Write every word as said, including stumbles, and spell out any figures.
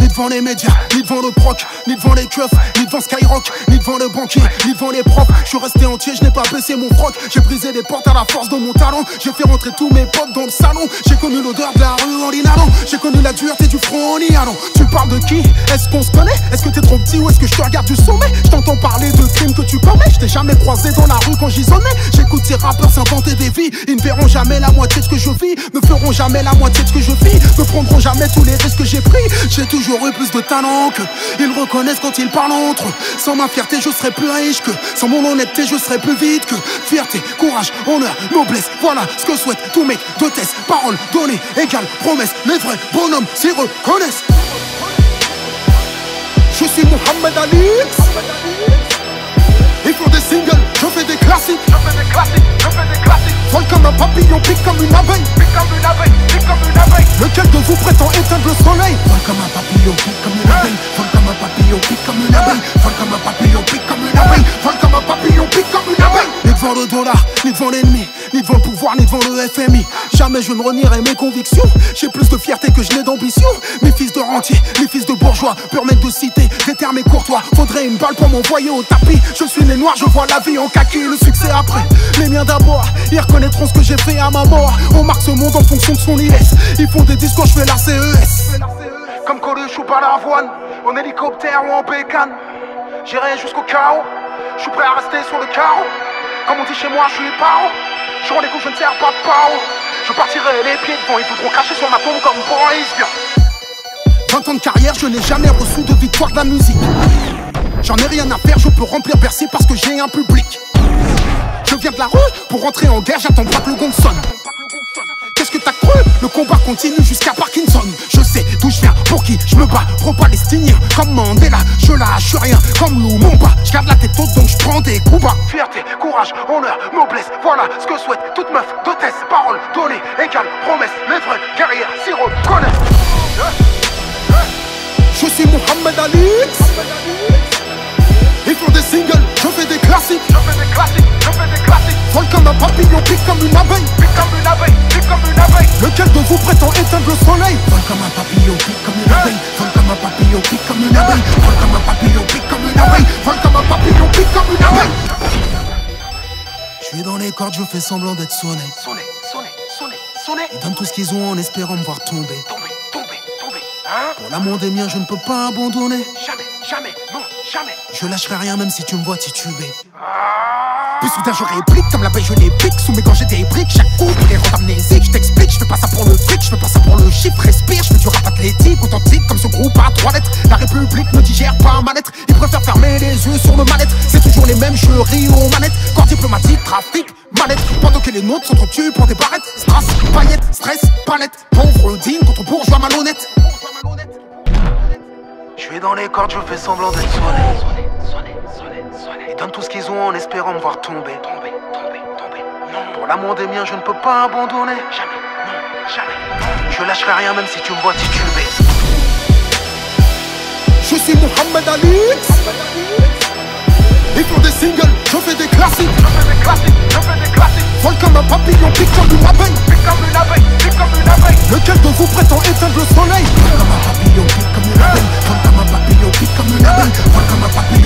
devant les médias, ni devant le proc, ni devant les keufs, ni devant Skyrock, ni devant le banquier, ni devant les profs. Je suis resté entier, je n'ai pas baissé mon froc. J'ai brisé des portes à la force de mon talent. J'ai fait rentrer tous mes potes dans le salon. J'ai connu l'odeur de la rue en l'inhalant. J'ai connu la dureté du front en y allant. Tu parles de qui? Est-ce qu'on se connaît? Est-ce que t'es trop petit ou est-ce que je te regarde du sommet? Je t'entends parler de crimes que tu commets. Je t'ai jamais croisé dans la rue quand j'y sonnais. J'écoute ces rappeurs s'inventer des vies. Ils ne verront jamais la moitié de ce que je vis. Ne feront jamais la moitié de ce que je vis. Ne prendront jamais tous les risques que j'ai pris. J'ai toujours eu plus de talent que ils reconnaissent quand ils parlent entre eux. Sans ma fierté je serais plus riche que sans mon honnêteté je serais plus vite que fierté, courage, honneur, noblesse. Voilà ce que souhaitent tous mec de test. Parole donnée égale promesse. Les vrais bonhommes s'y reconnaissent. Je suis Mohamed Ali. Ils font des singles, je fais des classiques. Je fais des classiques, je fais des classiques. Vol comme un papillon, pique comme une abeille. Pique comme une abeille, pique comme une abeille. Lequel de vous prétend éteindre le soleil? Vol comme un papillon, pique comme une abeille. Vol comme un papillon, pique comme une abeille. Vol comme un papillon, pique comme une abeille. Vol comme un papillon, pique comme une abeille. Ni devant le dollar, ni devant l'ennemi, ni devant le pouvoir, ni devant le F M I. Jamais je ne renierai mes convictions. J'ai plus de fierté que je n'ai d'ambition. Mes fils de rentiers, mes fils de bourgeois, pur mec de cité, des termes et courtois. Faudrait une balle pour m'envoyer au tapis. Je suis né noir, je vois la vie en kaki, le succès après. Les miens d'abord, ils reconnaîtront ce que j'ai fait à ma mort. On marque ce monde en fonction de son I S. Ils font des discours, je fais la C E S. Comme Coluche ou par l'avoine, en hélicoptère ou en bécane. J'irai jusqu'au chaos, je suis prêt à rester sur le carreau. Comme on dit chez moi, je suis paro. Je rends les coups, je ne sers pas de paro. Je partirai les pieds devant, ils voudront cracher sur ma tombe comme Boris Vian. vingt ans de carrière, je n'ai jamais reçu de victoire de la musique. J'en ai rien à faire, je peux remplir Bercy parce que j'ai un public. Je viens de la rue, pour rentrer en guerre, j'attends pas que le gong sonne. Qu'est-ce que t'as cru? Le combat continue jusqu'à Parkinson. Je sais d'où je viens, pour qui je me bats. Pro-palestinien, comme Mandela. Je lâche rien, comme Lumumba. Je garde la tête haute donc je prends des coups bas. Fierté, courage, honneur, noblesse. Voilà ce que souhaite toute meuf d'hôtesse. Parole donnée, égale promesse. Les vrais guerrières s'y reconnaissent. Je suis Mohamed Ali. Ils font des singles, je fais des classiques. Je fais des classiques, je fais des classiques. Vol comme un papillon, pique comme une abeille. Pique comme une abeille, pique comme une abeille. Lequel de vous prétend éteindre le soleil? Vol comme un papillon, pique comme une abeille. Vol comme un papillon, pique comme une abeille. Vol comme un papillon, pique comme une abeille. Vol comme un papillon, pique comme une abeille. Je suis dans les cordes, je fais semblant d'être sonné. Sonné, sonné, sonné, sonné. Ils donnent tout ce qu'ils ont en espérant me voir tomber. Tomber, tomber, tomber. Hein? Pour l'amour des miens, je ne peux pas abandonner. Jamais, jamais, non, jamais. Je lâcherai rien même si tu me vois tituber. Puis soudain je réplique comme la paix je les pique. Sous mes gants j'ai des briques, chaque coup les rend amnésiques. Je t'explique, je fais pas ça pour le fric, je fais pas ça pour le chiffre. Respire, je fais du rap athlétique, authentique comme ce groupe à trois lettres. La République ne digère pas ma lettre. Ils préfèrent fermer les yeux sur le mal-être. C'est toujours les mêmes chéris aux manettes. Corps diplomatique, trafic, manette. Pendant que les nôtres sont trop tués pour des barrettes. Strass, paillettes, stress, palette. Pauvre digne contre bourgeois malhonnête. Je suis dans les cordes, je fais semblant d'être sonné. Sonné, sonné, sonné, sonné. Ils donnent tout ce qu'ils ont en espérant me voir tomber. Tomber, tomber, tomber. Non. Pour l'amour des miens, je ne peux pas abandonner. Jamais, non, jamais. Je lâcherai rien même si tu me vois tituber. Je suis Mohamed Ali. Ils font des singles, je fais des classiques. Je fais des classiques, je fais des classiques. Vol comme un papillon, pique comme une abeille. Pique comme une abeille, pique comme une abeille. Lequel de vous prétend éteindre le soleil? Vol comme un papillon, pique comme une abeille. Vol comme un papillon, pique comme une abeille. Vol comme un papillon.